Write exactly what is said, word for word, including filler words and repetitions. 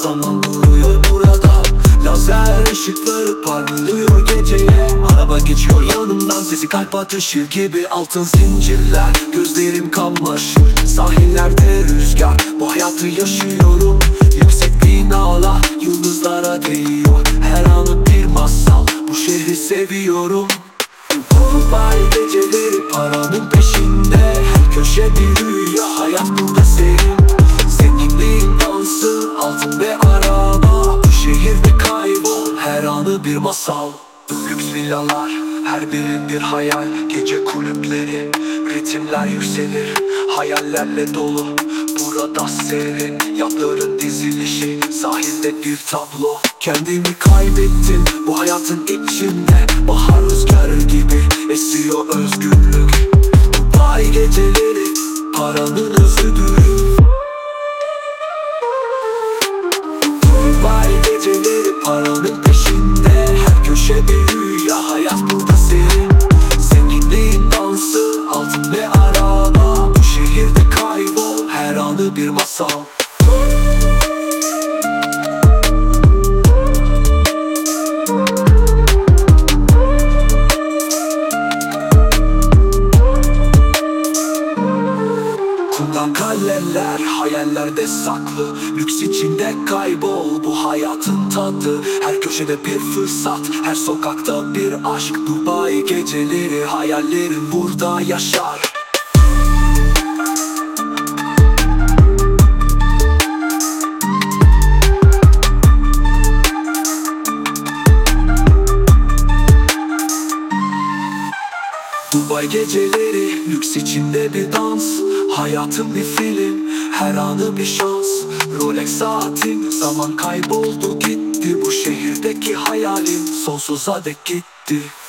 Zaman duruyor burada. Lazer ışıkları parlıyor geceye. Araba geçiyor yanımdan, sesi kalp atışı gibi. Altın zincirler, gözlerim kamaşır. Sahillerde rüzgar, bu hayatı yaşıyorum. Yüksek binalar, yıldızlara değiyor. Her anı bir masal, bu şehri seviyorum. Dubai geceleri paranın peşinde. Her köşe bir rüya, hayat burada serin. Zenginliğin dansı, altın ve araba. Bu şehirde kaybol, her anı bir masal. Lüks villalar, her biri bir hayal. Gece kulüpleri, ritimler yükselir. Hayallerle dolu, burada serin. Yatların dizilişi, sahilde bir tablo. Kendimi kaybettim bu hayatın içinde. Bahar rüzgarı gibi esiyor özgürlük. Dubai geceleri, paranın özüdür. Dubai geceleri, paranın peşinde. Her köşe bir rüya, hayat burada serin. Zenginliğin dansı, altın ve araba. Bu şehirde kaybol, her anı bir masal. Kumdan kaleler, hayallerde saklı. Lüks içinde kaybol, bu hayatın tadı. Her köşede bir fırsat, her sokakta bir aşk. Dubai geceleri, hayallerim burada yaşar. Dubai geceleri, lüks içinde bir dans. Hayatım bir film, her anı bir şans. Rolex saatim, zaman kayboldu gitti. Bu şehirdeki hayalim sonsuza dek gitti.